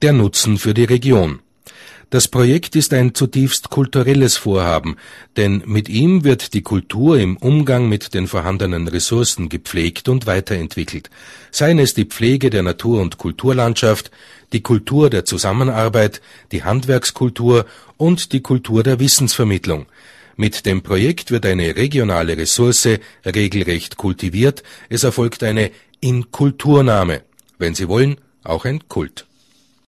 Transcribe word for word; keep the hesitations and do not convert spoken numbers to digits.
Der Nutzen für die Region. Das Projekt ist ein zutiefst kulturelles Vorhaben, denn mit ihm wird die Kultur im Umgang mit den vorhandenen Ressourcen gepflegt und weiterentwickelt. Seien es die Pflege der Natur- und Kulturlandschaft, die Kultur der Zusammenarbeit, die Handwerkskultur und die Kultur der Wissensvermittlung. Mit dem Projekt wird eine regionale Ressource regelrecht kultiviert, es erfolgt eine Inkulturnahme, wenn Sie wollen, auch ein Kult.